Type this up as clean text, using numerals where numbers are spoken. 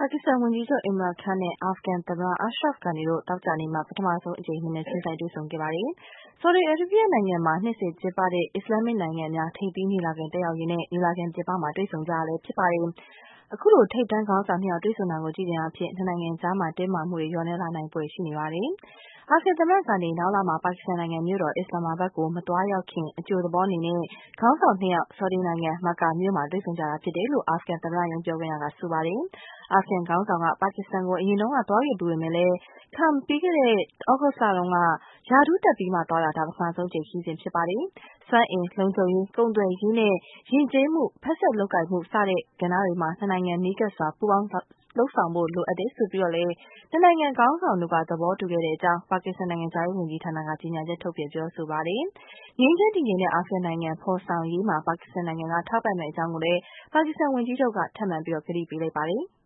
ပါကစ္စတန်ဝန်ကြီးချုပ် Imran Khan နဲ့ အာဖဂန်သမ္မတ Ashraf Ghani တို့ သောကြာနေ့မှာ ပထမဆုံးအကြိမ် မျက်နှာချင်းဆိုင်တွေ့ဆုံခဲ့ပါတယ်။ ဆော်ဒီအာရေဗျနိုင်ငံမှာ နှစ်စဉ်ကျင်းပတဲ့ အစ္စလာမ္မစ်နိုင်ငံများ ထိပ်သီးညီလာခံတက်ရောက်ရင်းနဲ့ ညီလာခံပြင်ပမှာ တွေ့ဆုံကြတာလည်းဖြစ်ပါတယ်။ အခုလို ထိပ်တန်းခေါင်းဆောင် 2 ယောက်တွေ့ဆုံတာကိုကြည့်ခြင်းအားဖြင့် နှစ်နိုင်ငံကြားတင်းမာမှုတွေ လျော့နည်းလာနိုင်ဖွယ်ရှိနေပါတယ်။ အာဖဂန်သမ္မတ Ghani နောက်လမှာ ပါကစ္စတန်နိုင်ငံမြို့တော် အစ္စလာမာဘတ်ကို မသွားရောက်ခင် အကြိုသဘောအနေနဲ့ ခေါင်းဆောင် 2 ယောက် ဆော်ဒီနိုင်ငံ Makkah မြို့မှာ တွေ့ဆုံကြတာဖြစ်တယ်လို့ အာဖဂန်သမ္မတရုံးပြောခွင့်ရကဆိုပါတယ်။ အာဖဂန်ခေါင်းဆောင်က ပါကစ္စတန်ကို အရင်တုန်းကသွားခဲ့ဖူးပေမယ့် Khan ပြီးခဲ့တဲ့ သြဂုတ်လတုန်းက ရာထူးတက်ပြီးမှသွားတာ ဒါပထမဆုံးအကြိမ်ခရီးစဉ်ဖြစ်ပါတယ်။ စွမ်းအင်၊ လုံခြုံရေး၊ ကုန်သွယ်ရေးနဲ့ ယဉ်ကျေးမှု၊ ဖက်စပ်လုပ်ကိုင်မှု စတဲ့ကဏ္ဍတွေမှာ နှစ်နိုင်ငံနီးကပ်စွာ ပူးပေါင်းလုပ်ဆောင်ဖို့လိုအပ်တယ်လို့လည်း နှစ်နိုင်ငံခေါင်းဆောင်တို့က သဘောတူခဲ့ကြောင်း ပါကစ္စတန်နိုင်ငံခြားရေးဝန်ကြီးဌာနက ကြေညာချက်ထုတ်ပြန်ပြောဆိုပါတယ်။ ငြိမ်းချမ်းတည်ငြိမ်တဲ့ အာဖဂန်နိုင်ငံဖော်ဆောင်ရေးမှာ ပါကစ္စတန်နိုင်ငံက ထောက်ပံ့မယ့်အကြောင်းကိုလည်း ပါကစ္စတန်ဝန်ကြီးချုပ်က ထပ်မံကတိပေးလိုက်ပါတယ်။